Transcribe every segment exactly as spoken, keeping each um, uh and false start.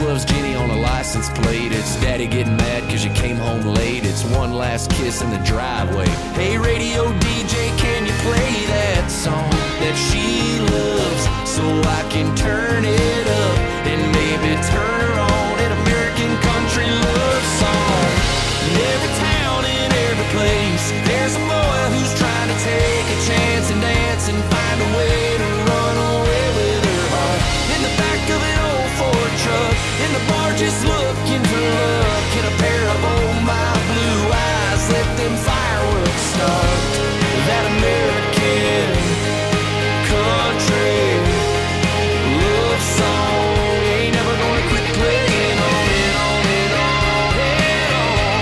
loves Jenny on a license plate. It's daddy getting mad cause you came home late. It's one last kiss in the driveway. Hey radio D J, can you play that song that she loves so I can turn it up and maybe turn her on an American country love song. In every town, in every place, there's a boy who's trying to take a chance and dance and find a way to run away with her heart. In the back of an old Ford truck, in the bar just looking for luck, in a pair of old my blue eyes, let them fireworks start. That American country love song ain't never gonna quit playing on and on and on and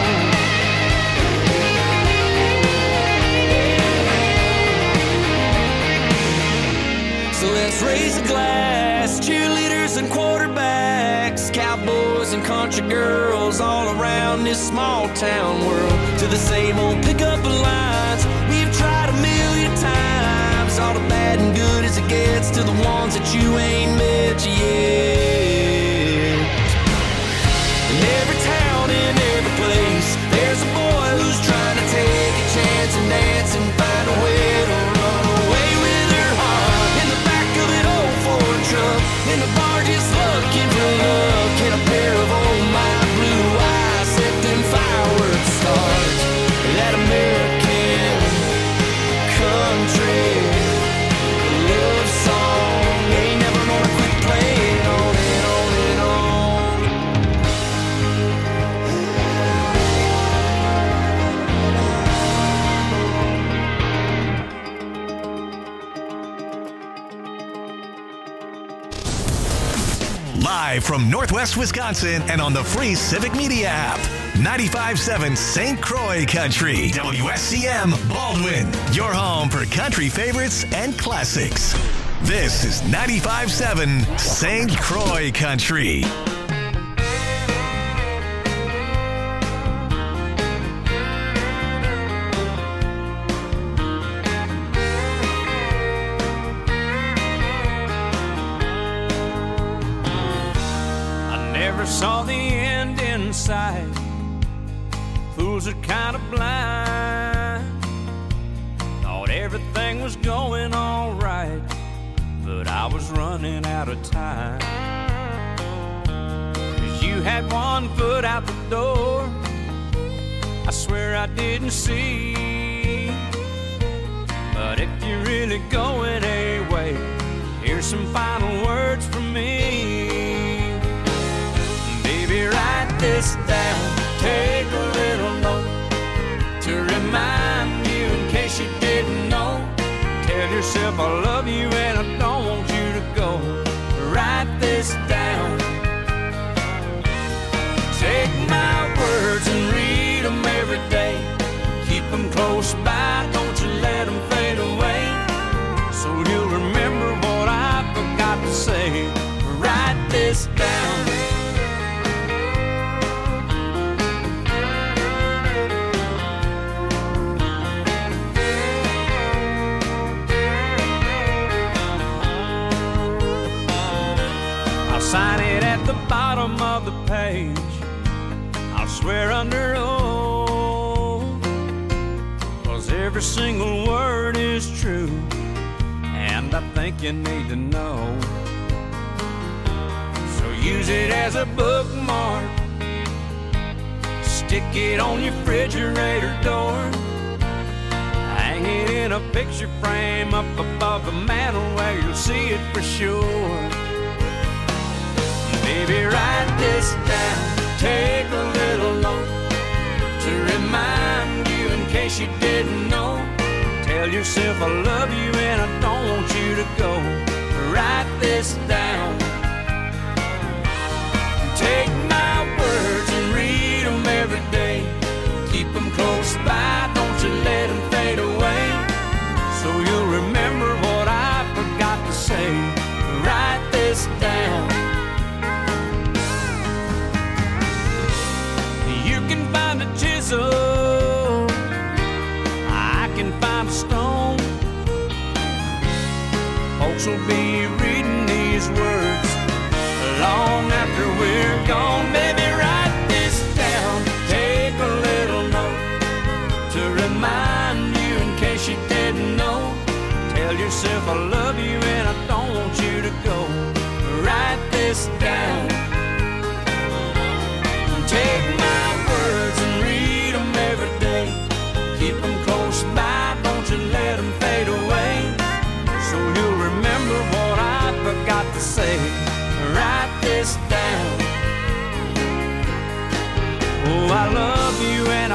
on. So let's raise a glass, cheerleaders and quarterbacks, cowboys and country girls all around this small town world, to the same old pickup lines we've tried a million times, all the bad and good as it gets, to the ones that you ain't met yet. In every town, in every place, there's a boy who's trying to take a chance and dance and find a way to run away with her heart. In the back of an old Ford truck, in the bar just looking for luck, in a pair of old my blue eyes, let them fireworks start. That American country love song ain't never gonna quit playing on and on and on. Live from Northwest Wisconsin and on the free Civic Media app. ninety-five point seven Saint Croix Country. W S C M Baldwin. Your home for country favorites and classics. This is ninety-five point seven Saint Croix Country. Saw the end in sight. Fools are kind of blind. Thought everything was going all right, but I was running out of time. 'Cause you had one foot out the door, I swear I didn't see. But if you're really going away, here's some final words from me. Write this down, take a little note to remind you in case you didn't know. Tell yourself I love you and I don't want you to go. Write this down. Take my words and read them every day. Keep them close by, don't you let them fade away. So you'll remember what I forgot to say. Write this down. Sign it at the bottom of the page. I'll swear under oath, 'cause every single word is true, and I think you need to know. So use it as a bookmark, stick it on your refrigerator door, hang it in a picture frame up above the mantel where you'll see it for sure. Baby, write this down, take a little note to remind you in case you didn't know. Tell yourself I love you and I don't want you to go. Write this down. Take my words and read them every day. Keep them close by, don't you let them fade away. So you'll remember what I forgot to say. Write this down. Find a chisel, I can find a stone. Folks will be reading these words long after we're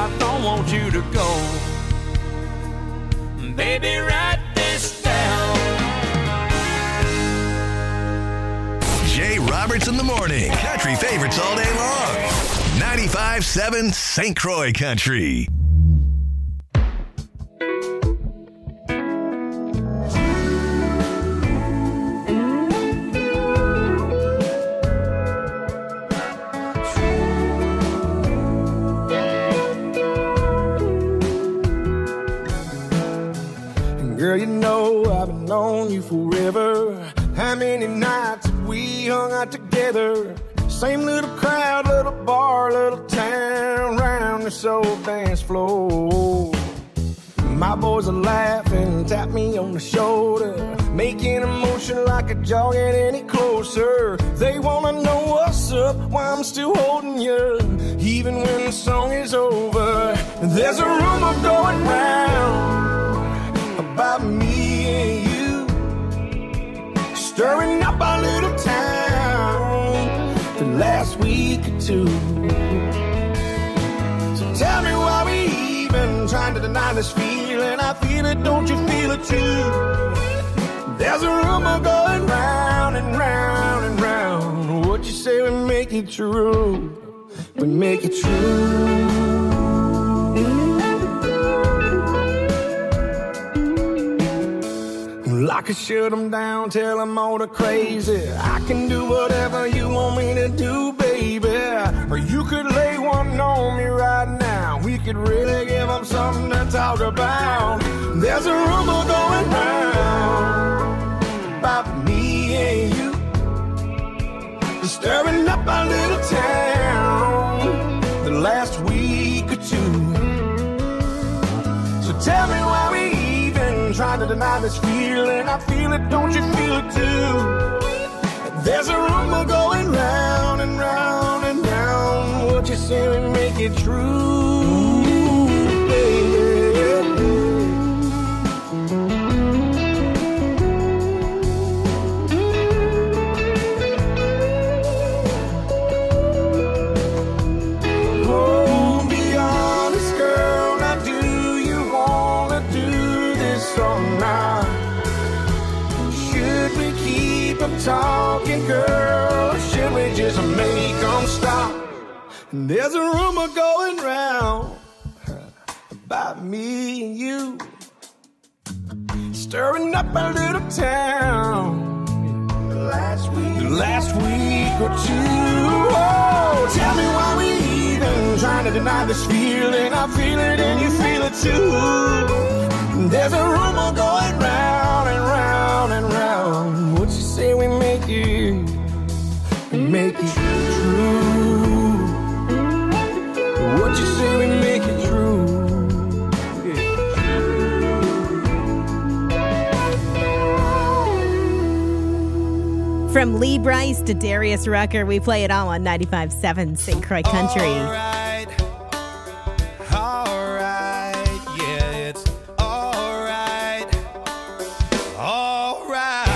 I don't want you to go. Baby, write this down. Jay Roberts in the morning. Country favorites all day long. ninety-five seven Saint Croix Country. Girl, you know I've been on you forever. How many nights have we hung out together? Same little crowd, little bar, little town, round this old dance floor. My boys are laughing, tap me on the shoulder, making a motion like a jaw get any closer. They wanna know what's up, why I'm still holding you, even when the song is over. There's a rumor going round about me and you, stirring up our little town the last week or two. So tell me why we even trying to deny this feeling. I feel it, don't you feel it too? There's a rumor going round and round and round. What you say we make it true, we make it true. I could shut them down, tell them all the crazy. I can do whatever you want me to do, baby. Or you could lay one on me right now. We could really give them something to talk about. There's a rumor going round about me and you, stirring up our little town the last week or two. So tell me why we trying to deny this feeling. I feel it, don't you feel it too? There's a rumor going round and round and round. What you say we make it true, baby. Oh, be honest, girl. Now do you wanna do all night? Should we keep them talking, girl, or should we just make them stop? And there's a rumor going round about me and you, stirring up a little town the last week, the last week or two. Oh, tell me why we even trying to deny this feeling. I feel it and you feel it too. There's a rumor going round and round and round. What you say we make it, we make it true? What you say we make it true? Yeah. From Lee Brice to Darius Rucker, we play it all on ninety-five seven Saint Croix Country. All right. All right. Yeah, it's all right. All right.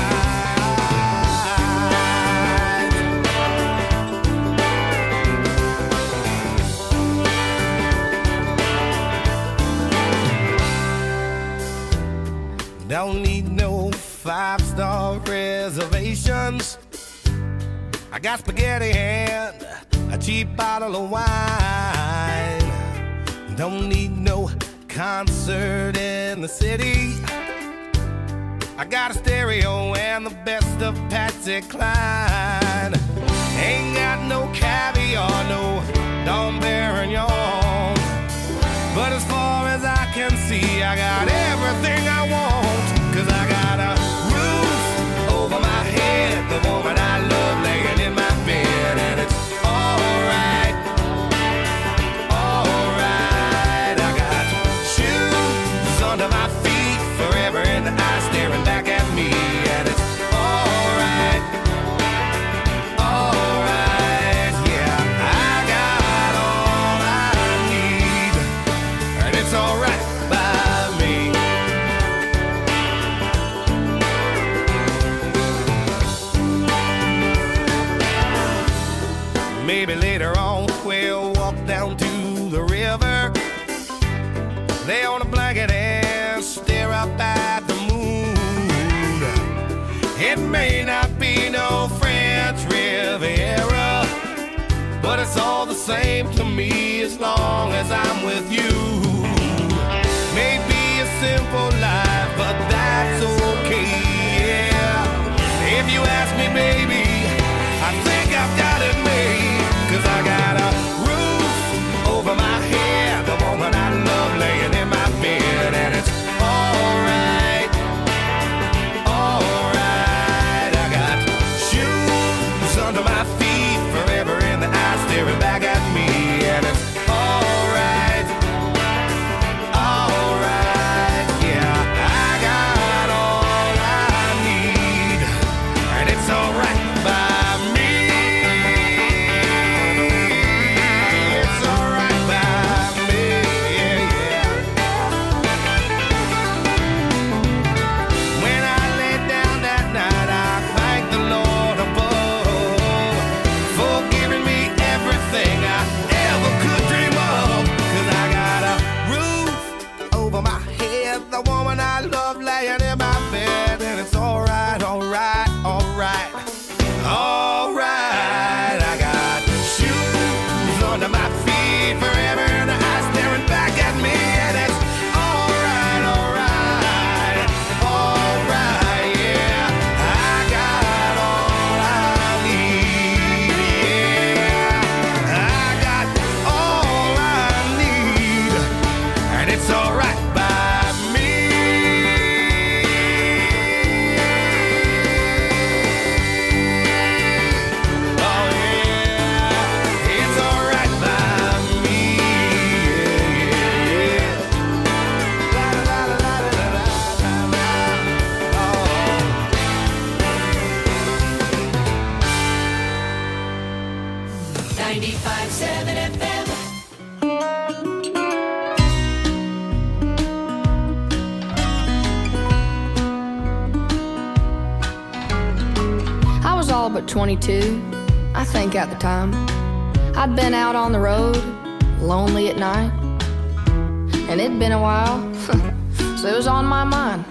Don't need no five-star reservations. I got spaghetti and a cheap bottle of wine. Don't need no concert in the city. I got a stereo and the best of Patsy Cline. Ain't got no caviar, no Dom Perignon. But as far as I can see, I got everything I want. Cause I got a roof over my head, the woman I love laying in my bed, and it's alright, alright. I got shoes under my feet, forever in the eye staring back at me, and it's alright, alright. Yeah, I got all I need, and it's alright by me. Maybe later on we'll walk down to the river, lay on a blanket and stare up at the moon. It may not be no French Riviera, but it's all the same to me as long as I'm with you. Maybe a simple life, but that's okay, yeah. If you ask me, baby, I think I've got it made, 'cause I got a roof over my head, the woman I love laying in my bed, and it's alright, alright. I got shoes under my feet, forever in the eyes staring back at me, and it's alright, alright, yeah. I got all I need, and it's alright by me. It's alright by me, yeah, yeah. When I lay down that night, I thank the Lord above for giving me everything I ever could dream of. 'Cause I got a roof over my head, the woman I love laying in my bed, and it's alright, alright, alright, alright. I got shoes under my feet, forever in the eyes staring back at me, and it's alright, alright, alright, yeah. I got all I need, yeah. I got all I need, and it's alright by me. Oh yeah, it's alright by me, yeah, yeah, yeah. La la la la la la la la. Oh. ninety-five seven F M. I was all but twenty-two, I think at the time. I'd been out on the road, lonely at night, and it'd been a while, so it was on my mind.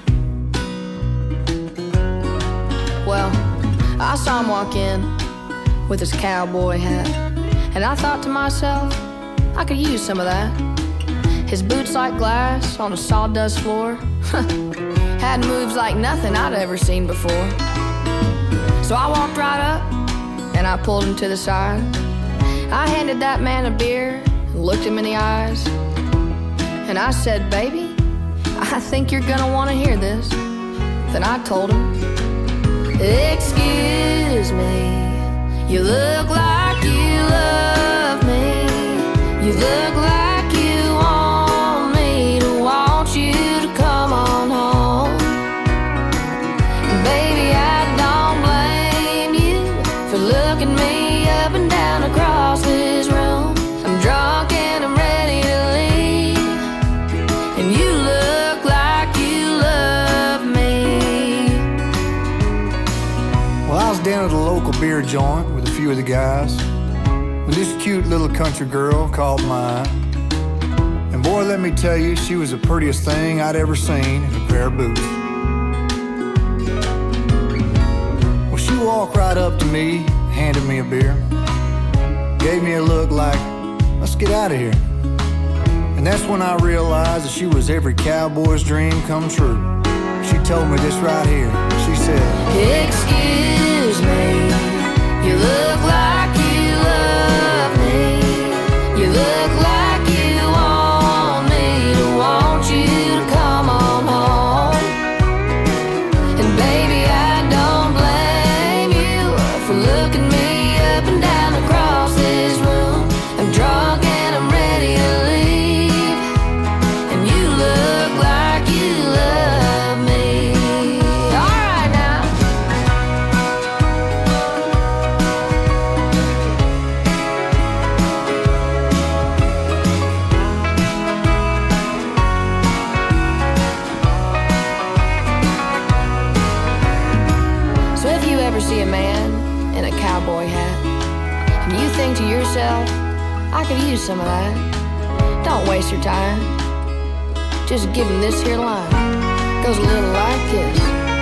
Well, I saw him walk in with his cowboy hat, and I thought to myself, I could use some of that. His boots like glass on a sawdust floor had moves like nothing I'd ever seen before. So I walked right up, and I pulled him to the side. I handed that man a beer, and looked him in the eyes, and I said, baby, I think you're gonna wanna hear this. Then I told him, excuse me, you look like you love me. You look like you want me to want you to come on home. Baby, I don't blame you for looking me up and down across this room. I'm drunk and I'm ready to leave, and you look like you love me. Well, I was down at a local beer joint with a few of the guys, with this cute little country girl called mine. And boy, let me tell you, she was the prettiest thing I'd ever seen in a pair of boots. Well, she walked right up to me, handed me a beer, gave me a look like, let's get out of here. And that's when I realized that she was every cowboy's dream come true. She told me this right here. She said, excuse me, you look like you love me. You look like you want me to want you to come on home. And baby, I don't blame you for looking me up and down across this room. I'm drunk and I'm ready to leave, and you look like you love me. All right now. See a man in a cowboy hat, and you think to yourself, I could use some of that. Don't waste your time. just give him this here line. Goes a little like this.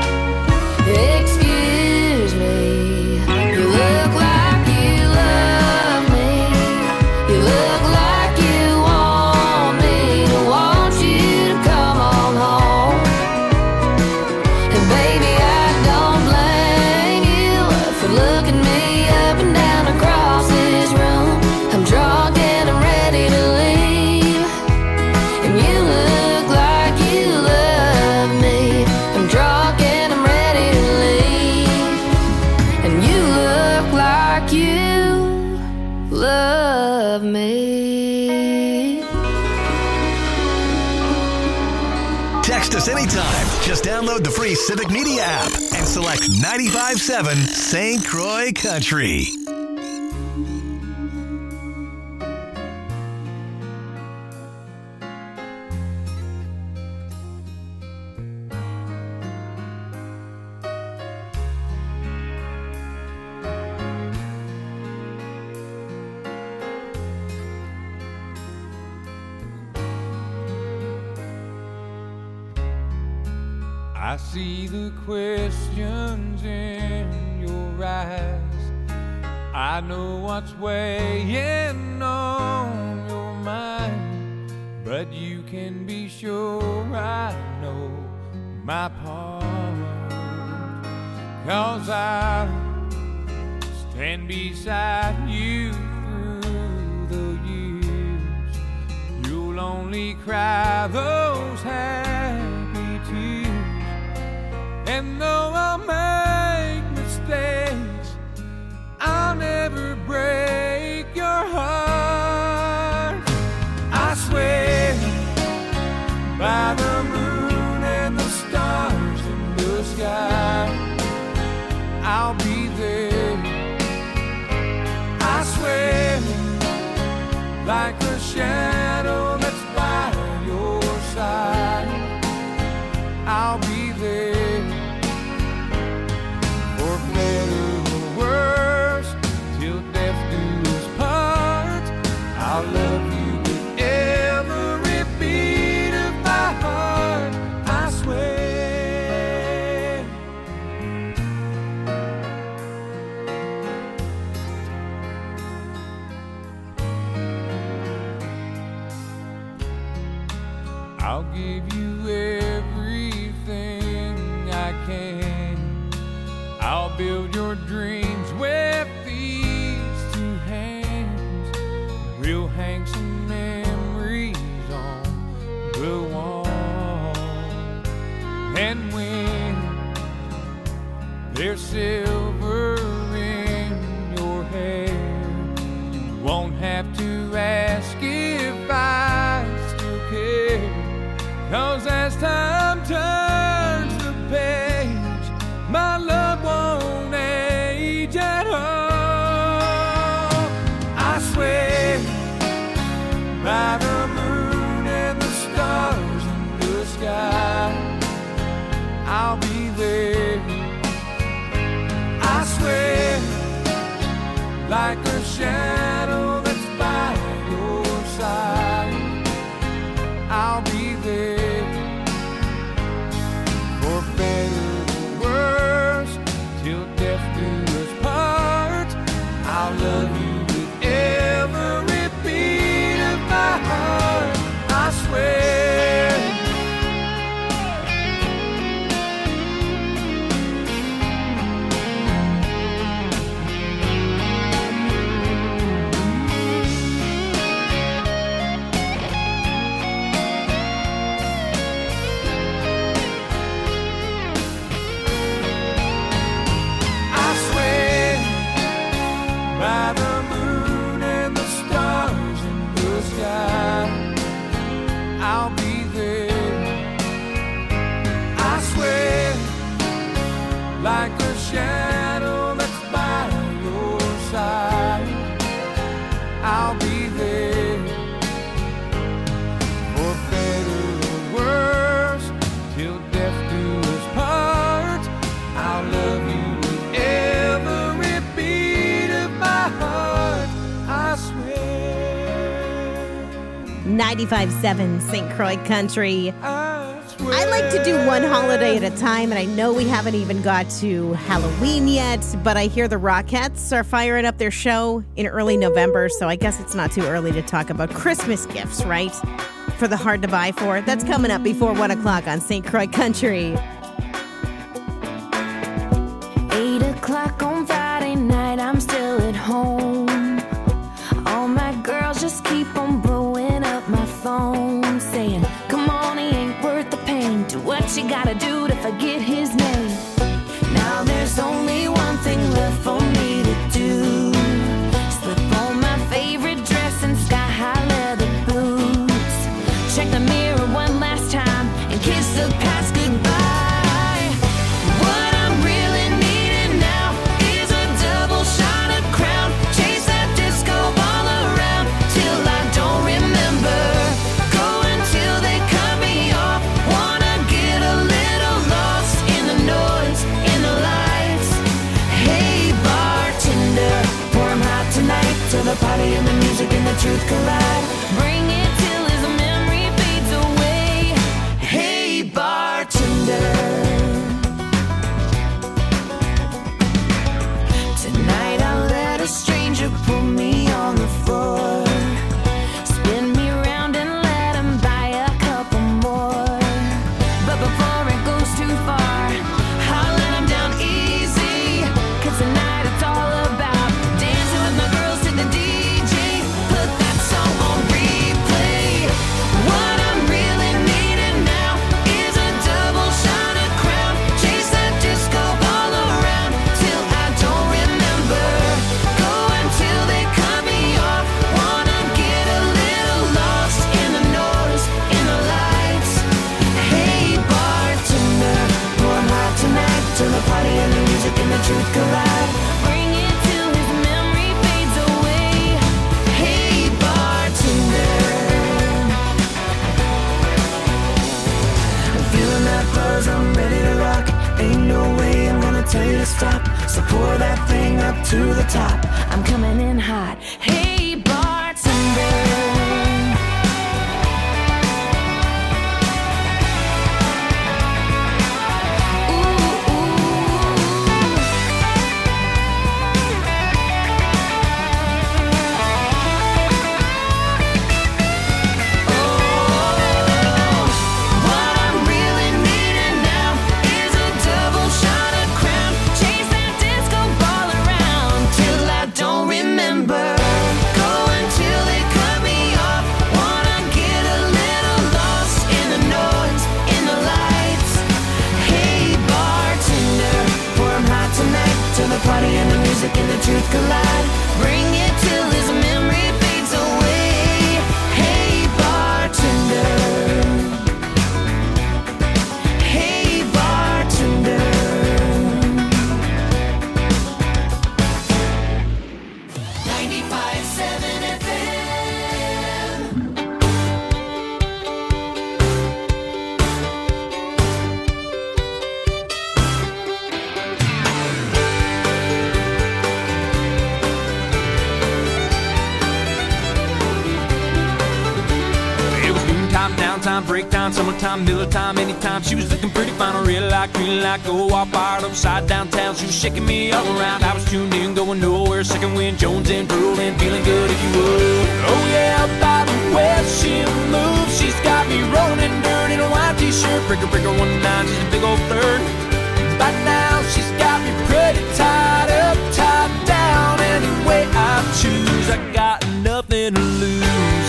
Excuse me, you look like you love me. You look like you want me to want you to come on home. And baby, I don't blame you for looking me up and down across this room. I'm drunk and I'm ready to leave. And you look like you love me. I'm drunk and I'm ready to leave. And you look like you love me. Text us anytime. Just download the free Civic Media app and select ninety-five point seven Saint Croix Country. I see the questions in your eyes. I know what's weighing on your mind, but you can be sure I know my part. 'Cause I stand beside you through the years. You'll only cry those happy tears. And though I'll make mistakes, I'll never break your heart. I swear by the moon and the stars in the sky, I'll be there. I swear like a shadow that's by your side, I'll be there. For better or worse, till death do us part, I'll love you with every beat of my heart, I swear. I'll give you everything I can. I'll build your dreams with these two hands. We'll hang some memories on the wall. And when there's silver in your hair, you won't have to ask if I still care. 'Cause as time turns the page, my love won't age. ninety-five point seven Saint Croix Country. I like to do one holiday at a time, and I know we haven't even got to Halloween yet, but I hear the Rockettes are firing up their show in early November, so I guess it's not too early to talk about Christmas gifts, right? For the hard to buy for. That's coming up before one o'clock on Saint Croix Country. Eight o'clock on Friday night, I'm still at home. All my girls just keep on blowing up my phone, saying, come on, he ain't worth the pain. Do what you gotta do to forget his name. Now there's only one thing left for me to do. Slip on my favorite dress and sky-high leather boots. Check the mirror one last time and kiss the past goodbye. What I'm really needing now is a double shot of Crown. Chase that disco ball around till I don't remember. Go until they cut me off. Wanna get a little lost in the noise, in the lights. Hey bartender, pour 'em hot tonight till the party and the music and the truth collide. Bring it till his memory fades away. Hey bartender. Tonight I'll let a stranger put me on the floor. Spin me around and let him buy a couple more. But before it goes too far, I'll let him down easy. Cause tonight it's all about dancing with my girls to the D J. Put that song on replay. What I'm really needing now is a double shot of Crown. Chase that disco ball around till I don't remember. Go until they cut me off. Wanna get a little lost in the noise, in the lights. Hey bartender, pour 'em hot tonight till the party and the music and the truth collide. Bring it till his memory fades away. Hey bartender. I'm feeling that buzz, I'm ready to rock. Ain't no way I'm gonna tell you to stop. So pour that thing up to the top. I'm coming in hot. Hey bartender. Ooh, ooh. What I'm really needing now is a double shot of Crown. Chase that disco ball around till I don't remember. Go until they cut me off. Wanna get a little lost in the noise, in the lights. Hey bartender, pour 'em hot tonight till the party and the music and the truth collide. Bring it till his memory fades away. Hey bartender. Hey bartender. ninety-five point seven F M. It was noontime, downtime, break time, summertime, Miller time, anytime. She was looking pretty fine, real like, green like, go all fired upside downtown. She was shaking me all around. I was tuned in, going nowhere. Second wind, Jones and drooling, feeling good if you would. Oh yeah, by the way she moves, she's got me rolling in dirt in a white t-shirt. Breaker, breaker, one nine, she's a big old third. By now, she's got me pretty tied up, tied down. Any way I choose, I got nothing to lose.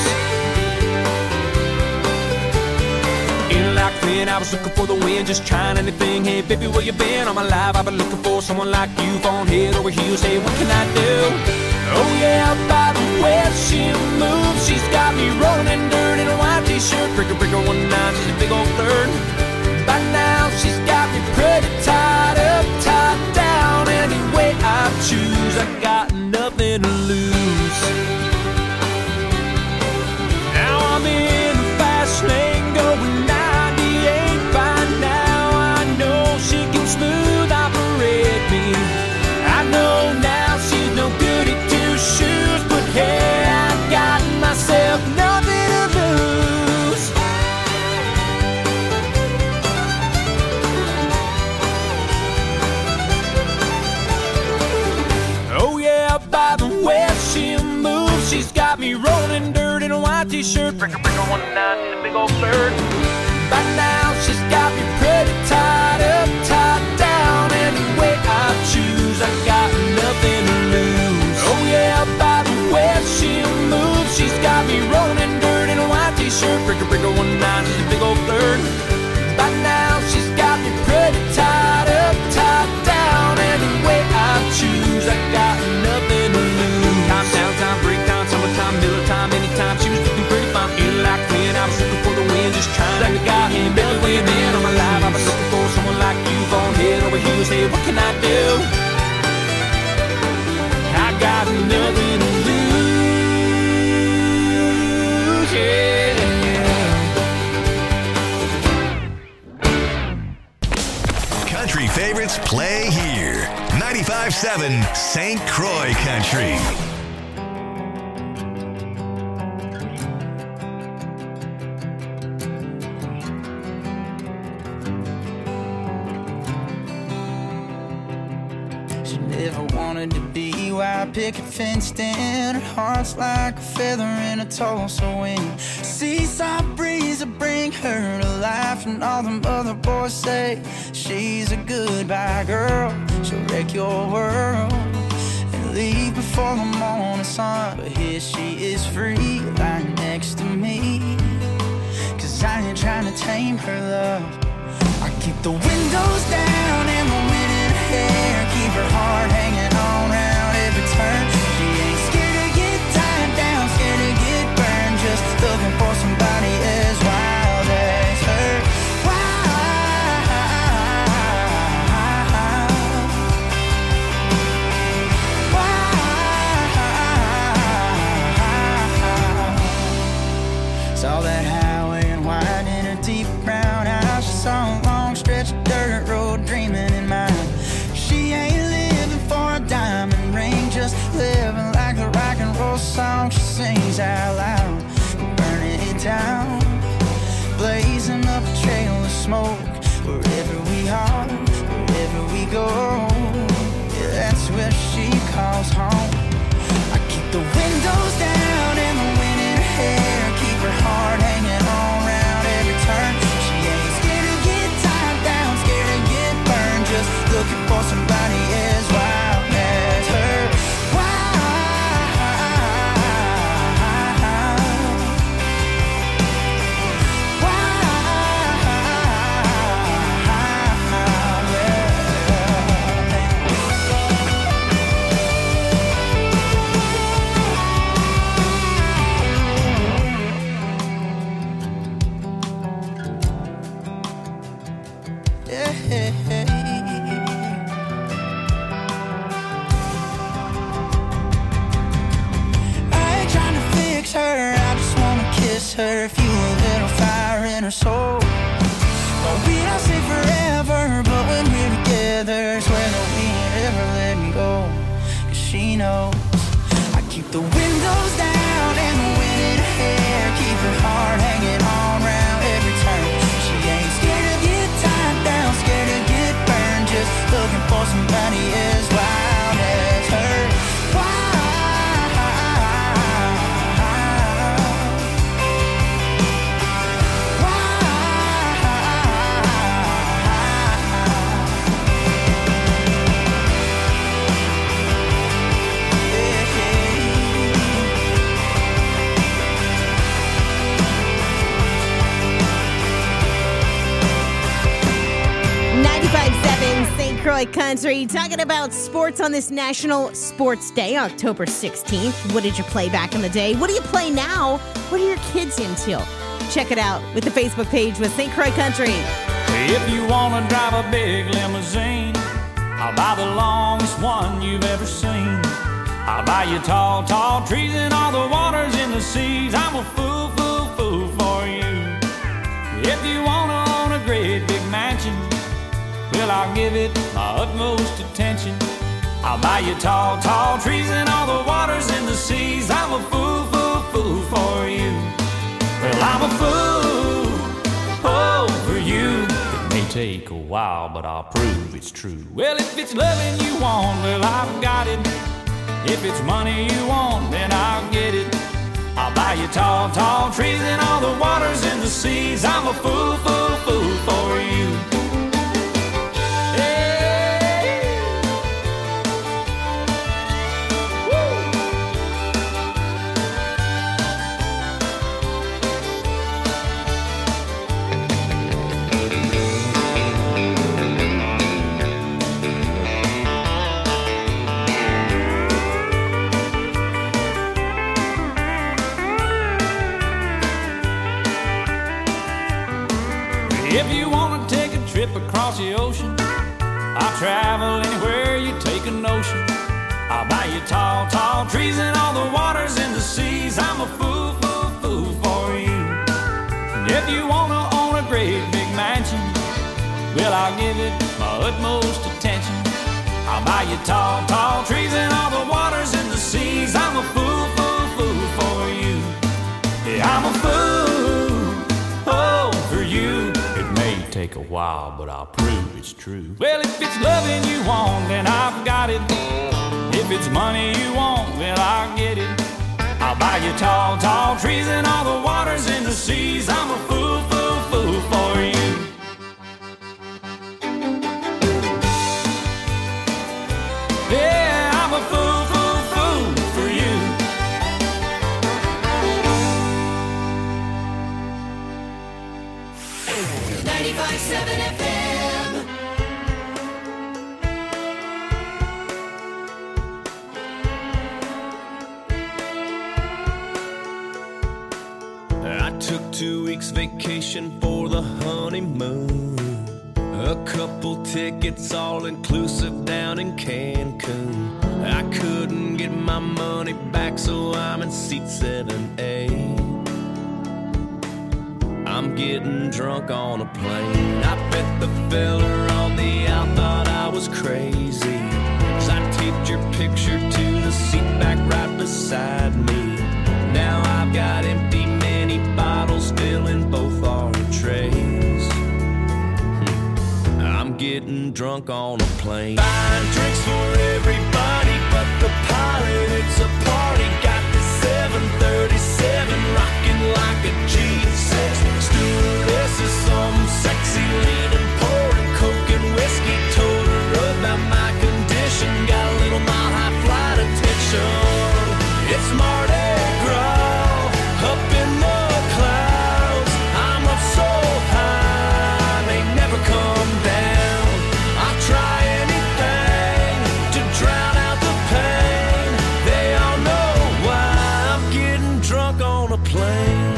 In like Flynn, I was looking for the wind, just trying anything. Hey, baby, where you been? All my life, I've been looking for someone like you, falling head over heels. Hey, what can I do? Oh yeah, by the way she moves, she's got me rolling in dirt in a white t-shirt. Breaker, breaker, one nine, she's a big old third. By now, she's got me pretty tied up, tied down. Any way I choose, I got nothing to lose. Now I'm in the fast lane going ninety-eight. By now I know she can smooth operate me. I know now she's no good at two shoes, but hey, I got myself nothing to lose. t-shirt, breaker, breaker, one nine, and a big old bird. By now she's got me pretty tied up, tied down. Any way I choose, I got nothing to lose. Oh yeah, by the way she moves, she's got me rolling in dirt in a white t-shirt, breaker, breaker, one nine, and a big old bird. By now she's got me pretty tied up, tied down. Any way I choose, I got nothing to lose. Time, downtime, break time, summertime, middle time, anytime. She was looking pretty fine, feeling like when I was looking for the wind, just trying to got him belly way in on my life. I was looking for someone like you, on head over heels. Hey, what can I do? I got nothing to lose, yeah. Country favorites play here. ninety-five seven Saint Croix Country. She never wanted to be white picket fenced in. Her heart's like a feather in a Tulsa wind. Seesaw breeze will bring her to life, and all them other boys say she's a goodbye girl. She'll wreck your world and leave before the morning sun. But here she is free, lying next to me. Cause I ain't trying to tame her love. I keep the windows down and the wind in her hair. Keep her heart hanging on round every turn. She ain't scared to get tied down, scared to get burned. Just looking for somebody as wild as her. Saw that highway and wide in her deep brown eyes. She saw a long stretch of dirt road dreaming in mind. She ain't living for a diamond ring, just living like the rock and roll song she sings out loud. Burning it down, blazing up a trail of smoke. Wherever we are, wherever we go, yeah, that's where she calls home. I keep the windows down and the wind in her hair. Keep her heart hanging on round every turn. She ain't scared to get tied down, scared to get burned. Just looking for somebody as wild as her. Her, fuel a little fire in her soul. Well, we don't say forever, but when we're together, swear that we ain't ever letting go. Cause she knows I keep the windows down and the wind in her hair. Keep her heart hanging on round every turn. She ain't scared to get tied down, scared to get burned. Just looking for somebody as wild as her. ninety-five seven Saint Croix Country, talking about sports on this National Sports Day, October sixteenth. What did you play back in the day? What do you play now? What are your kids into? Check it out with the Facebook page with Saint Croix Country. If you want to drive a big limousine, I'll buy the longest one you've ever seen. I'll buy you tall, tall trees and all the waters in the seas. I'm a fool, fool, fool for you. If you want to own a great big mansion, well, I'll give it my utmost attention. I'll buy you tall, tall trees and all the waters in the seas. I'm a fool, fool, fool for you. Well, I'm a fool, oh, for you. It may take a while, but I'll prove it's true. Well, if it's loving you want, well, I've got it. If it's money you want, then I'll get it. I'll buy you tall, tall trees and all the waters in the seas. I'm a fool, fool, fool for you. If you want to take a trip across the ocean, I'll travel anywhere you take a notion. I'll buy you tall, tall trees and all the waters in the seas. I'm a fool, fool, fool for you. And if you want to own a great big mansion, well, I'll give it my utmost attention. I'll buy you tall, tall trees and all the waters in the seas. I'm a fool, fool, fool for you. Yeah, I'm a fool, oh, for you. Take a while, but I'll prove it's true. Well, if it's loving you want, then I've got it. If it's money you want, well, I'll get it. I'll buy you tall, tall trees and all the waters in the seas. I'm a fool, fool, fool for you. Yeah, I'm a fool, fool, fool for you. ninety-five point seven F M. I took two weeks vacation for the honeymoon. A couple tickets all inclusive down in Cancun. I couldn't get my money back, so I'm in seat seven A. I'm getting drunk on a plane. I bet the fella on the out thought I was crazy, 'cause I taped your picture to the seat back right beside me. Now I've got empty mini bottles filling both our trays. I'm getting drunk on a plane. Buying drinks for everybody but the pilot. It's a party. Got this seven thirty-seven rocking like a G six. Stewardess is some sexy leaning, pouring coke and whiskey. Told her about my condition. Got a little mile high flight attention. It's Mardi Gras up in the clouds. I'm up so high, they never come down. I'll try anything to drown out the pain. They all know why I'm getting drunk on a plane.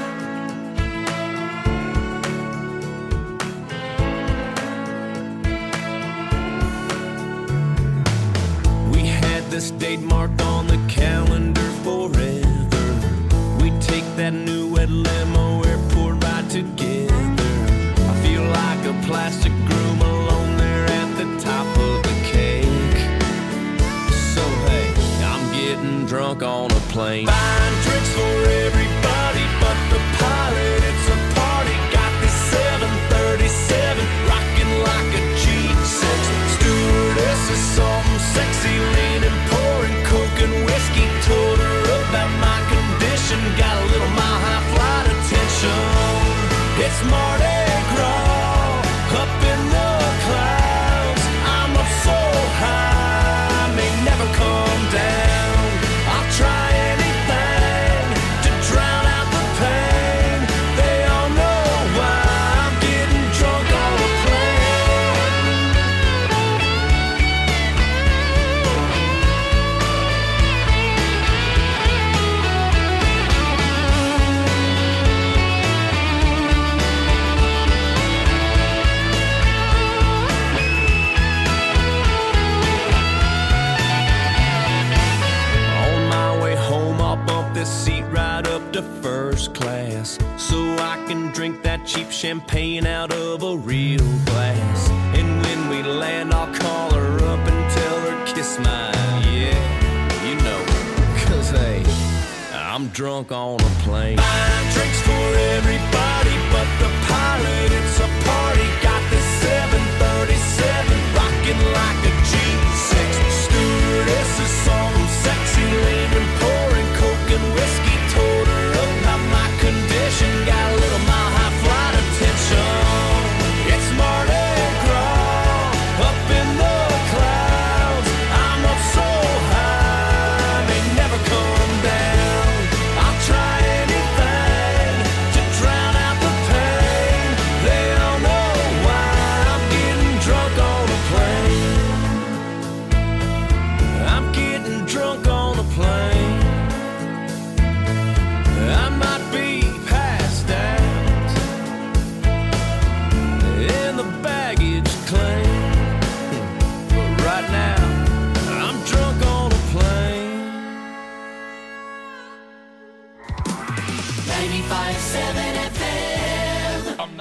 We had this date marked on the calendar forever. We take that new wet limo airport ride together. I feel like a plastic groom alone there at the top of the cake. So hey, I'm getting drunk on a plane. Buying drinks for everybody but the pilot. It's a party. Got this seven thirty-seven rocking like a G six. Stewardess is some sexy leaning, pouring coke and whiskey. Told her about my condition. Got a little mile high flight attention. It's Mardi Gras up in the clouds. I'm up so high, may never come down. I'll try anything to drown out the pain. They all know why I'm getting drunk on a plane. On my way home, I'll bump this seat right up to first class, so I can drink that cheap champagne out of a real glass. And when we land, I'll call her up and tell her kiss my, yeah, you know, 'cause hey, I'm drunk on a plane. Buying drinks for everybody but the pilot. It's a party. Got this seven thirty-seven rocking like a G six. Stewardess is some sexy leaning, pouring coke and whiskey. Told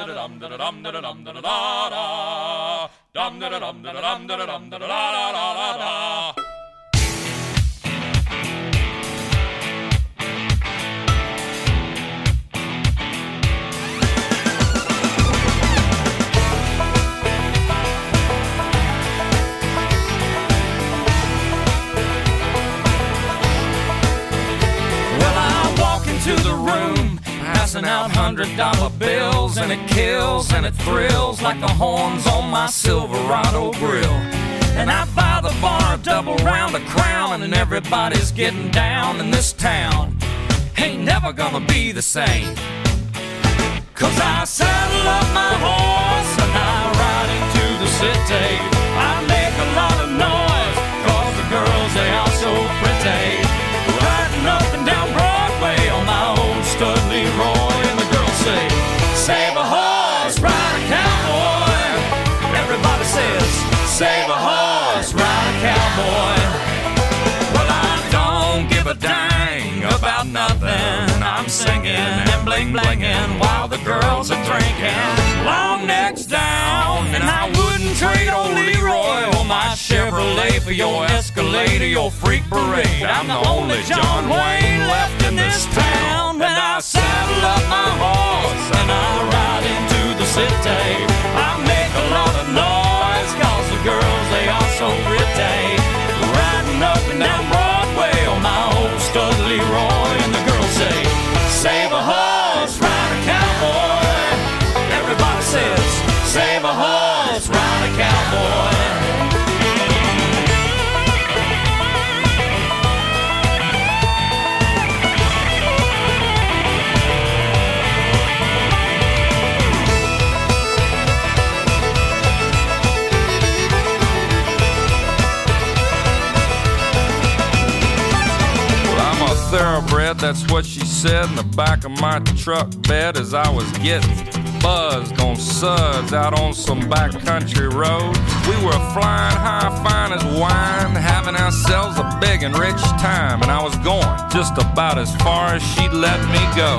da da dum da da dum da da dum da da da dum da da dum da da dum da da dum da da da da da. To the room, passing out hundred dollar bills, and it kills and it thrills like the horns on my Silverado grill. And I buy the bar a double round of Crown, and everybody's getting down in this town. Ain't never gonna be the same, 'cause I saddle up my horse and I ride into the city. I make a lot of noise 'cause the girls, they are so pretty. Riding up and down Broadway on my old stud Leroy, and the girls say, save a horse, ride a cowboy. Everybody says, save a horse, ride a cowboy. Well, I don't give a dang about nothing. I'm singing and bling blinging while the girls are drinking. Long necks down, and I wouldn't trade old Leroy or my Chevrolet for your Escalade or your freak parade. I'm the only John Wayne left in this town. And I saddle up my horse and I ride into the city. I make a lot of noise 'cause the girls, they are so pretty. Riding up and down Broadway on my old stud Leroy, and the girls say, save a horse, ride a cowboy. Everybody says, save a horse, ride a cowboy. Thoroughbred, that's what she said in the back of my truck bed as I was getting buzzed on suds out on some backcountry road. We were flying high, fine as wine, having ourselves a big and rich time, and I was going just about as far as she'd let me go.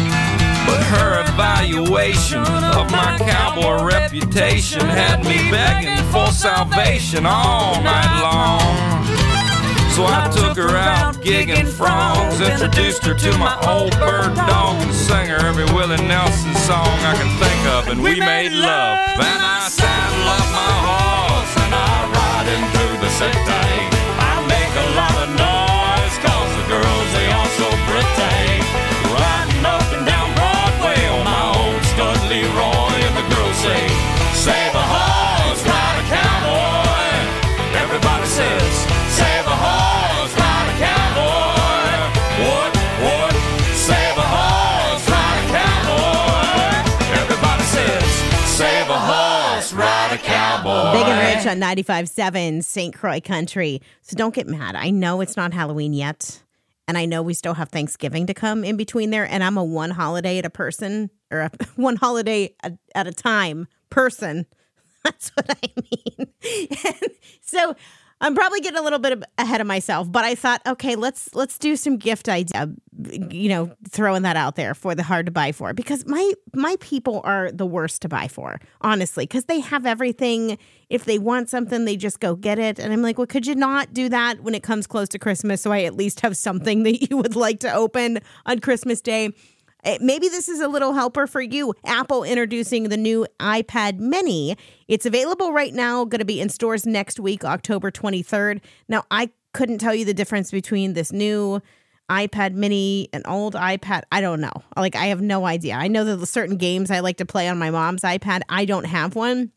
But her evaluation of my cowboy reputation had me begging for salvation all night long. So I took her out gigging frogs, introduced her to my old bird dog, and sang her every Willie Nelson song I can think of, and we made love. And I saddle up my horse and I ride into the city. I make a lot of noise 'cause the girls, they are so pretty. Riding up and down Broadway on my old stud Leroy, and the girls say, save a horse, ride a cowboy. Everybody says, save a horse, ride a cowboy. What, what? Save a horse, ride a cowboy. Everybody says, save a horse, ride a cowboy. Big and Rich on ninety-five point seven Saint Croix Country. So don't get mad. I know it's not Halloween yet, and I know we still have Thanksgiving to come in between there, and I'm a one holiday at a person, or a one holiday at, at a time person. That's what I mean. And so I'm probably getting a little bit ahead of myself, but I thought, okay, let's let's do some gift idea, you know, throwing that out there for the hard to buy for, because my my people are the worst to buy for, honestly, because they have everything. If they want something, they just go get it. And I'm like, well, could you not do that when it comes close to Christmas, so I at least have something that you would like to open on Christmas Day? Maybe this is a little helper for you. Apple introducing the new iPad mini. It's available right now, going to be in stores next week, October twenty-third. Now, I couldn't tell you the difference between this new iPad mini and old iPad. I don't know. Like, I have no idea. I know that certain games I like to play on my mom's iPad. I don't have one,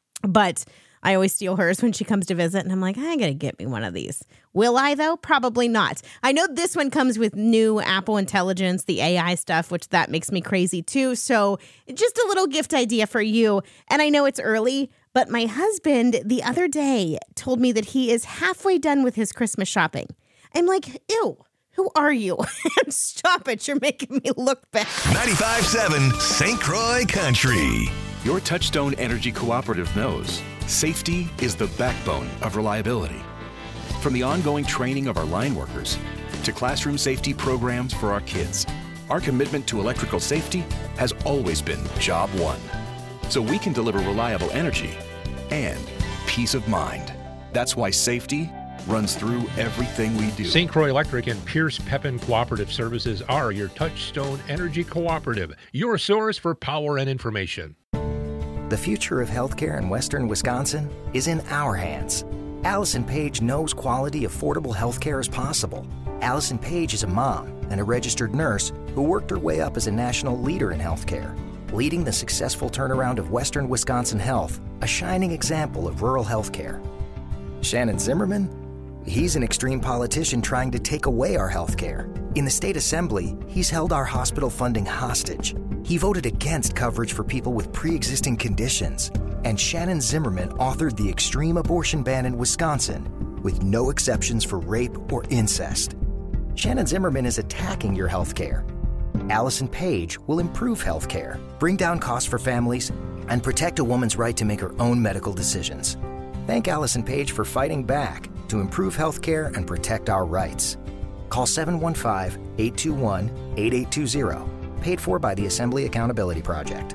but I always steal hers when she comes to visit, and I'm like, I gotta get me one of these. Will I, though? Probably not. I know this one comes with new Apple Intelligence, the A I stuff, which that makes me crazy, too. So just a little gift idea for you. And I know it's early, but my husband the other day told me that he is halfway done with his Christmas shopping. I'm like, ew. Who are you? Stop it. You're making me look bad. ninety-five point seven Saint Croix Country. Your Touchstone Energy Cooperative knows safety is the backbone of reliability. From the ongoing training of our line workers to classroom safety programs for our kids, our commitment to electrical safety has always been job one. so we can deliver reliable energy and peace of mind. That's why safety runs through everything we do. Saint Croix Electric and Pierce Pepin Cooperative Services are your Touchstone Energy Cooperative, your source for power and information. The future of healthcare in Western Wisconsin is in our hands. Allison Page knows quality, affordable healthcare is possible. Allison Page is a mom and a registered nurse who worked her way up as a national leader in healthcare, leading the successful turnaround of Western Wisconsin health, a shining example of rural healthcare. Shannon Zimmerman? He's an extreme politician trying to take away our health care. In the state assembly, he's held our hospital funding hostage. He voted against coverage for people with pre-existing conditions. And Shannon Zimmerman authored the extreme abortion ban in Wisconsin with no exceptions for rape or incest. Shannon Zimmerman is attacking your health care. Allison Page will improve health care, bring down costs for families, and protect a woman's right to make her own medical decisions. Thank Allison Page for fighting back to improve health care and protect our rights. Call seven one five, eight two one, eight eight two zero. Paid for by the Assembly Accountability Project.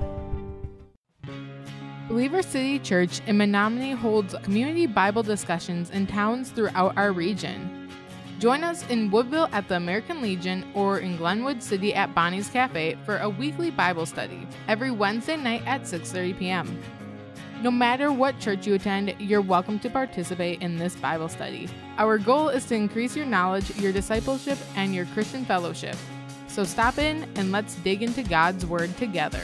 Believer City Church in Menominee holds community Bible discussions in towns throughout our region. Join us in Woodville at the American Legion or in Glenwood City at Bonnie's Cafe for a weekly Bible study every Wednesday night at six thirty p.m. No matter what church you attend, you're welcome to participate in this Bible study. Our goal is to increase your knowledge, your discipleship, and your Christian fellowship. So stop in and let's dig into God's Word together.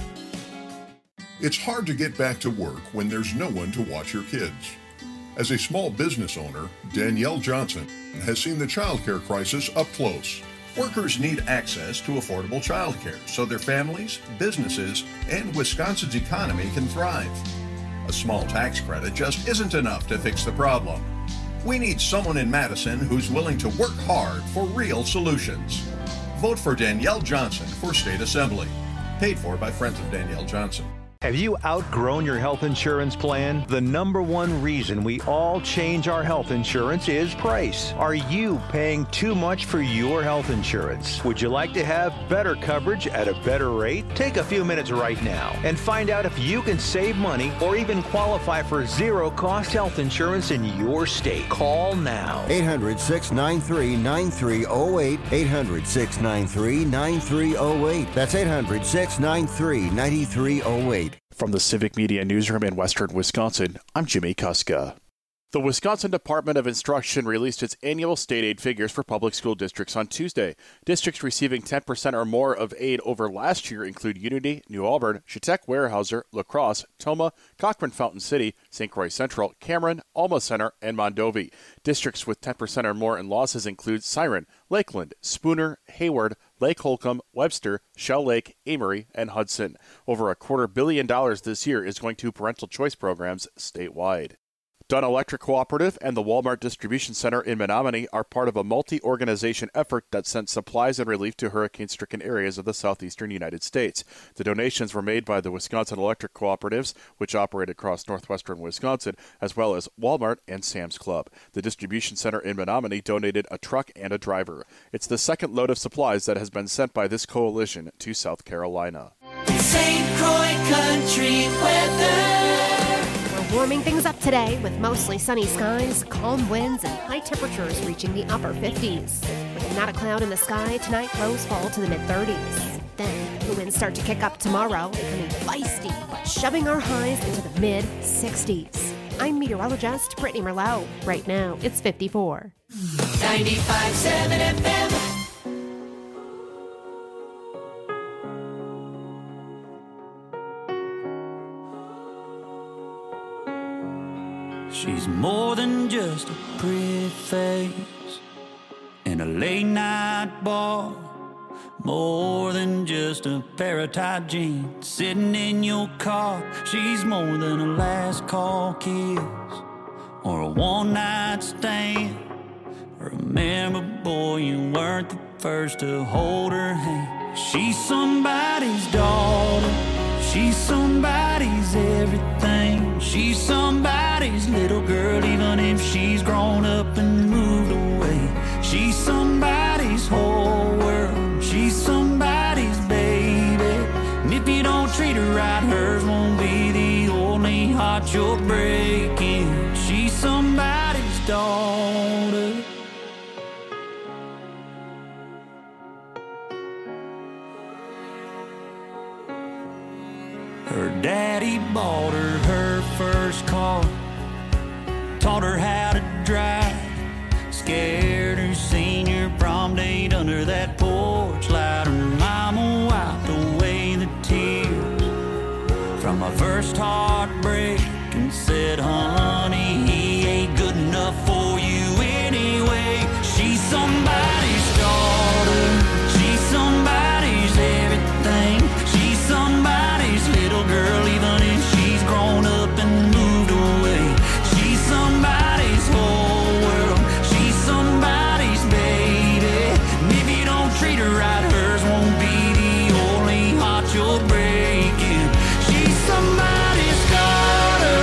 It's hard to get back to work when there's no one to watch your kids. As a small business owner, Danielle Johnson has seen the childcare crisis up close. Workers need access to affordable childcare so their families, businesses, and Wisconsin's economy can thrive. A small tax credit just isn't enough to fix the problem. We need someone in Madison who's willing to work hard for real solutions. Vote for Danielle Johnson for State Assembly. Paid for by Friends of Danielle Johnson. Have you outgrown your health insurance plan? The number one reason we all change our health insurance is price. Are you paying too much for your health insurance? Would you like to have better coverage at a better rate? Take a few minutes right now and find out if you can save money or even qualify for zero-cost health insurance in your state. Call now. eight hundred, six nine three, nine three zero eight. eight hundred, six nine three, nine three zero eight. That's eight hundred, six nine three, nine three zero eight. From the Civic Media Newsroom in Western Wisconsin, I'm Jimmy Kuska. The Wisconsin Department of Instruction released its annual state aid figures for public school districts on Tuesday. Districts receiving ten percent or more of aid over last year include Unity, New Auburn, Chetek, Weyerhaeuser, La Crosse, Tomah, Cochran Fountain City, Saint Croix Central, Cameron, Alma Center, and Mondovi. Districts with ten percent or more in losses include Siren, Lakeland, Spooner, Hayward, Lake Holcomb, Webster, Shell Lake, Amory, and Hudson. Over a quarter billion dollars this year is going to parental choice programs statewide. Dunn Electric Cooperative and the Walmart Distribution Center in Menominee are part of a multi-organization effort that sent supplies and relief to hurricane-stricken areas of the southeastern United States. The donations were made by the Wisconsin Electric Cooperatives, which operate across northwestern Wisconsin, as well as Walmart and Sam's Club. The distribution center in Menominee donated a truck and a driver. It's the second load of supplies that has been sent by this coalition to South Carolina. Saint Croix Country weather. Warming things up today with mostly sunny skies, calm winds, and high temperatures reaching the upper fifties. With not a cloud in the sky, tonight lows fall to the mid-thirties. Then the winds start to kick up tomorrow, becoming feisty, but shoving our highs into the mid-sixties. I'm meteorologist Brittany Merlot. Right now, it's fifty-four. ninety-five point seven F M. She's more than just a pretty face in a late night bar, more than just a pair of tight jeans sitting in your car. She's more than a last call kiss or a one night stand. Remember, boy, you weren't the first to hold her hand. She's somebody's daughter, she's somebody's everything. She's somebody's little girl, even if she's grown up and moved away. She's somebody's whole world, she's somebody's baby. And if you don't don't treat her right, hers won't be the only heart you're breaking. She's somebody's daughter. Her daddy bought her her first car, taught her how to drive, scared her senior prom date under that porch light. Her mama wiped away the tears from my first heartbreak and said, honey, he ain't good enough for you anyway. She's somebody's daughter, she's somebody's everything, she's somebody's little girl, even if she's grown up and moved away. She's somebody's whole world, she's somebody's baby. And if you don't treat her right, hers won't be the only heart you're breaking. She's somebody's daughter.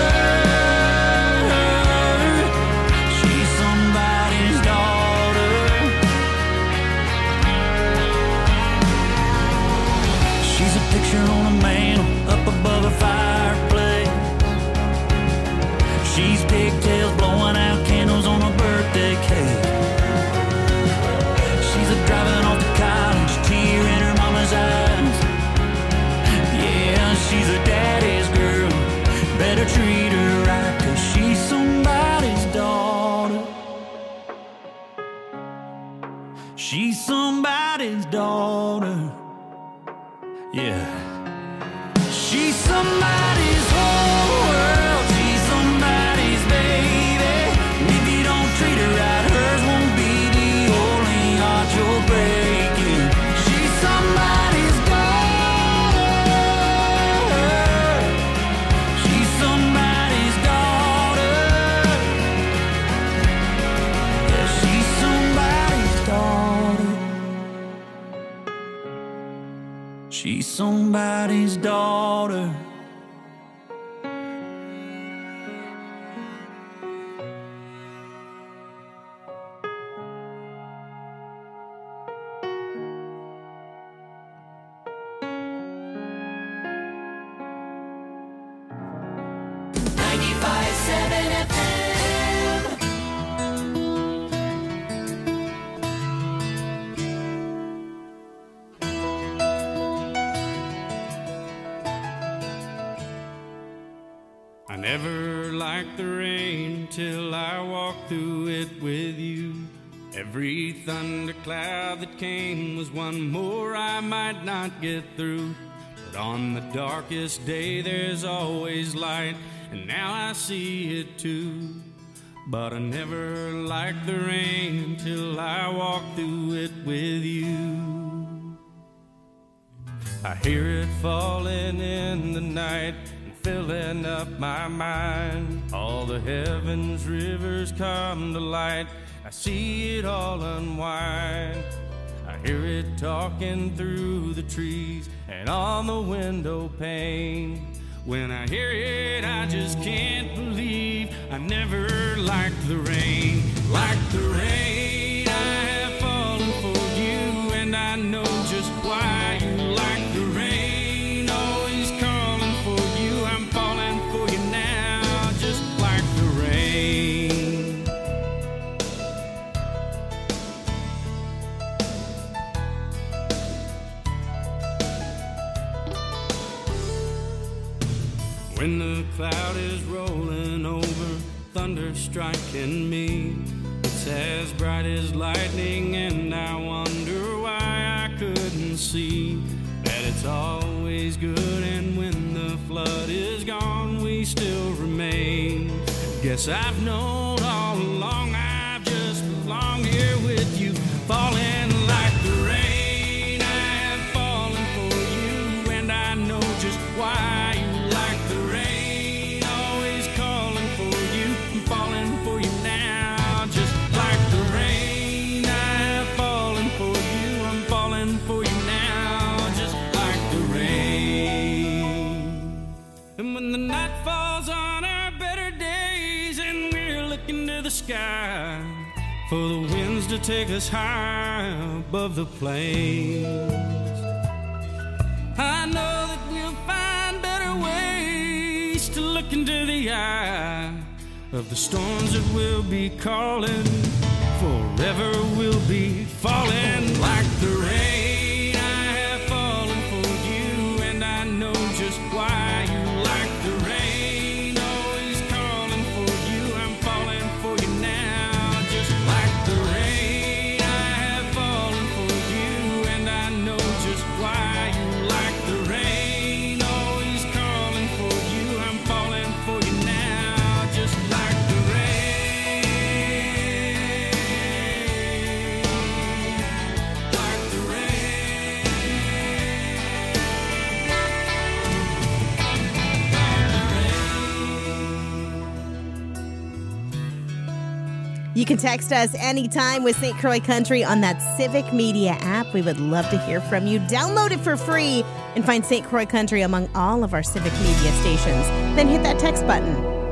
She's somebody's daughter. She's a picture on a mantle up above a fireplace. She's pigtails blowing out candles on a birthday cake. She's a driving off to college, tear in her mama's eyes. Yeah, she's a daddy's girl, better treat her right, 'cause she's somebody's daughter. She's somebody's daughter. Yeah. She's somebody's whole world, she's somebody's baby. And if you don't treat her right, hers won't be the only heart you're breaking. She's somebody's daughter. She's somebody's daughter. Yeah, she's somebody's daughter. She's somebody's daughter. ninety-five seven F M. I never liked the rain till I walked through it with you. Every thundercloud that came was one more I might not get through. But on the darkest day there's always light, and now I see it too. But I never liked the rain till I walked through it with you. I hear it falling in the night, filling up my mind. All the heavens rivers come to light, I see it all unwind. I hear it talking through the trees and on the window pane. When I hear it, I just can't believe I never liked the rain. Like the rain, I have fallen for you, and I know just why you like the rain. Always calling for you, I'm falling for you now, just like the rain. When the cloud is rolling over, thunder striking me, it's as bright as lightning, and I wonder why I couldn't see that it's always good, and when the flood is gone, we still remain. Guess I've known all along I've just belonged here with you, falling like the rain. I have fallen for you, and I know just why you like the rain. Always calling for you, I'm falling for you now, just like the rain. I have fallen for you, I'm falling for you now, just like the rain. And when the night falls on our better days and we're looking to the sky for the winds to take us high above the plains, I know that we'll find ways to look into the eye of the storms that will be calling. Forever will be falling like the rain. I have fallen for you, and I know just why you like the rain. Always calling for you, I'm falling for you now. Just like the rain, I have fallen for you, and I know just why you like the rain. Always calling for you, I'm falling for you now. Just like the rain. Like the You can text us anytime with Saint Croix Country on that Civic Media app. We would love to hear from you. Download it for free and find Saint Croix Country among all of our Civic Media stations. Then hit that text button.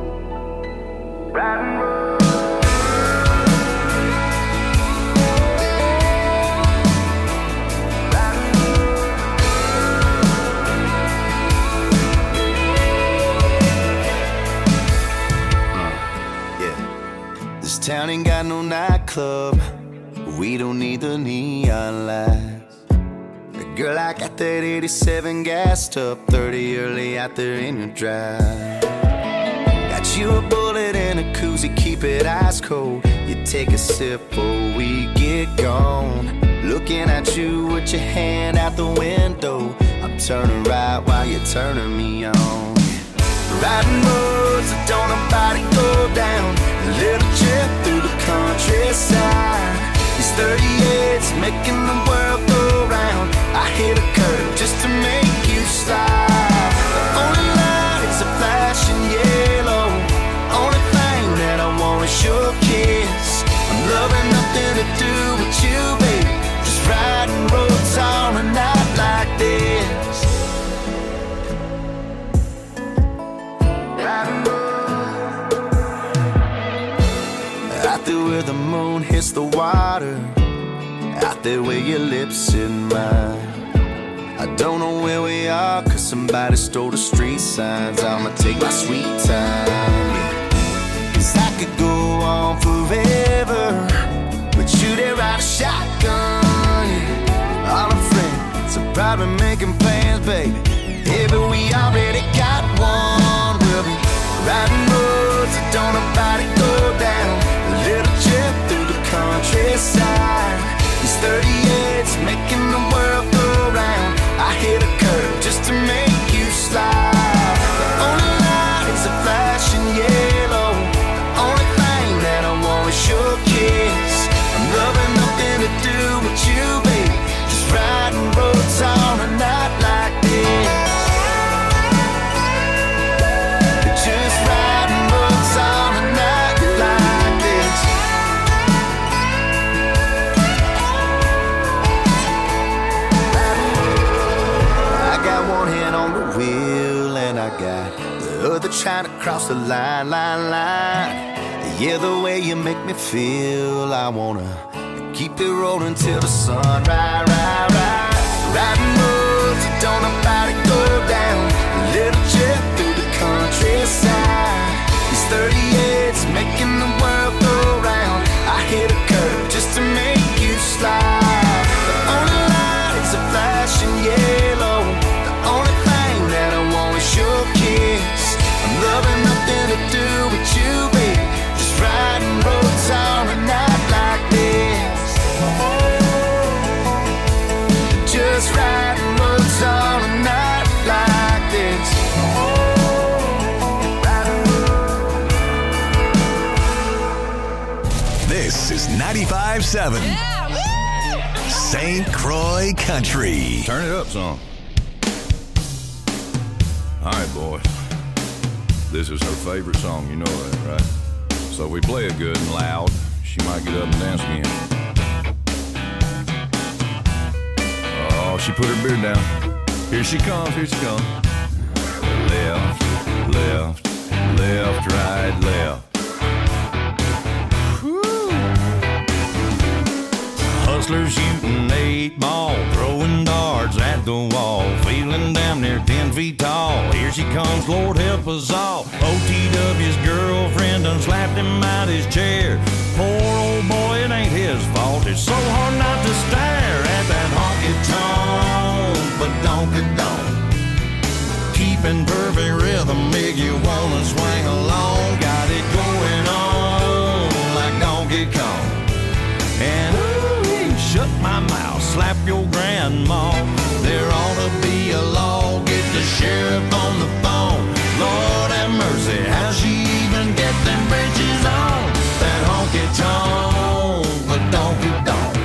This town ain't got no nightclub. We don't need the neon lights. Girl, I got that eighty-seven gassed up, thirty early out there in your drive. Got you a bullet and a koozie, keep it ice cold. You take a sip before we get gone. Looking at you with your hand out the window. I'm turning right while you're turning me on. Riding roads that don't nobody go down. A little trip through the countryside. These thirty-eights making the world go round. I hit a curve just to make you slide. The only light is a flashing yellow. Only thing that I want is your kiss. I'm loving nothing to do with you, baby. Just riding roads on a night like this. Out there where the moon hits the water, out there where your lips in mine. I don't know where we are, cause somebody stole the street signs. I'ma take my sweet time, yeah. Cause I could go on forever with you there ride a shotgun, yeah. All our friends are probably making plans, baby. Yeah, but we already got one. We'll be riding roads that don't nobody go down. A little trip through the countryside. These thirty-eights making the world go round. I hit a curve just to make you slide. The only light is a flashing yellow. The only thing that I want is your kiss. I'm loving nothing to do with you, baby. Just riding roads on a night like this. Just riding roads on a night like this. I got one hand on the wheel and I got the other trying to cross the line, line, line. Yeah, the way you make me feel, I wanna keep it rolling till the sun rise, rise, rise. Riding roads that don't nobody go down. A little trip through the countryside. These thirty-eights making the world go round. I hit a curve just to make you slide. The only light is a flashing yellow. The only thing that I want is your kiss. I'm loving nothing to do with you, baby. Just riding roads on a night like this. Just riding roads on a night like this. This is ninety-five point seven Saint Croix Country. Turn it up some. All right, boys. This is her favorite song, you know that, right? So we play it good and loud. She might get up and dance again. Oh, she put her beard down. Here she comes, here she comes. Left, left, left, right, left. Hustler shooting eight ball, throwing darts at the wall, feeling damn near ten feet tall. Here she comes, Lord help it was all O T W's girlfriend done slapped him out his chair. Poor old boy, it ain't his fault. It's so hard not to stare at that honky-tonk, but donky-donk. Keeping perfect rhythm make you wanna swing along. Got it going on like Donkey Kong. And ooh, shut my mouth, slap your grandma. There ought to be a law, get the sheriff on the phone. Lord have mercy, how she even get them bridges on? That honky-tonk, but donky-donk.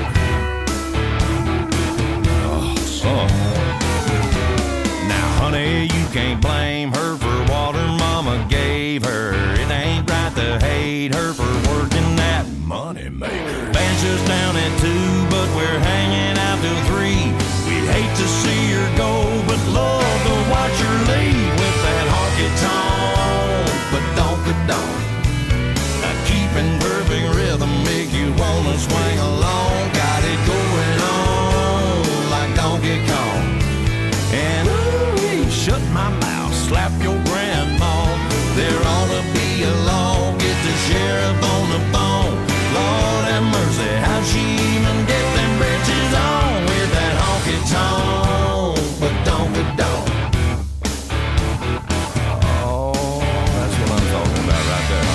Oh, son. Now, honey, you can't blame her for what her mama gave her. It ain't right to hate her for working that money maker. Band's just down at two, but we're hanging out till three. We'd hate to see her go, but love to watch her leave with that honky-tonk, but donky-donk. Now keeping perfect rhythm make you wanna swing along. Got it going on like Donkey Kong. And ooh, shut my mouth, slap your grandma. There ought to be a law, get the sheriff on the phone. Lord have mercy, how'd she even get them britches on with that honky-tonk, but donky-donk. Oh, that's what I'm talking about right there.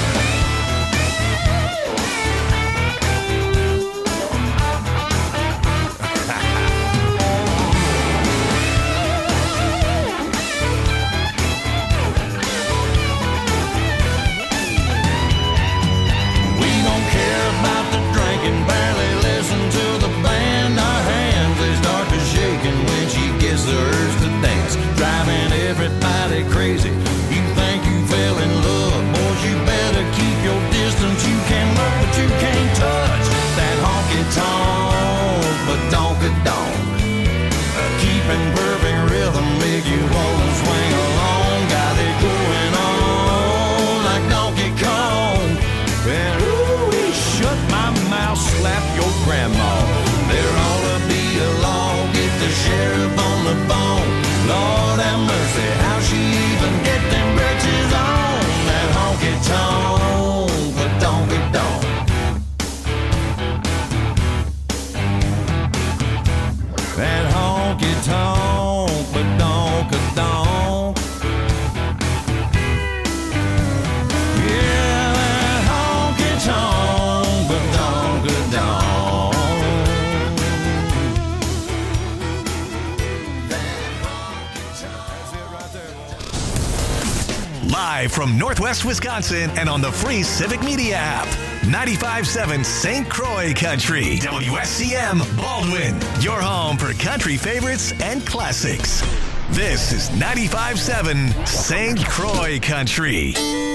We don't care about the drinking, barely listen to the band. Our hands, they start to shaking when she gets the urge to dance, driving everybody crazy. You think you fell in love, boys, you better keep your distance. You can look, but you can't touch that honky-tonk, but donky-donk. Keeping perfect rhythm make you wanna swing along. Got it going on like Donkey Kong. And ooh, shut my mouth, slap your grandma. There ought to be a law, get the sheriff on the phone. Lord have mercy, how she even get them britches on? That honky-tonk, but donky-donk. That honky-tonk, but donky-donk. Yeah, that honky-tonk, but donky-donk. Live from Northwest Wisconsin and on the free Civic Media app. ninety-five point seven Saint Croix Country. W S C M Baldwin. Your home for country favorites and classics. This is ninety-five point seven Saint Croix Country.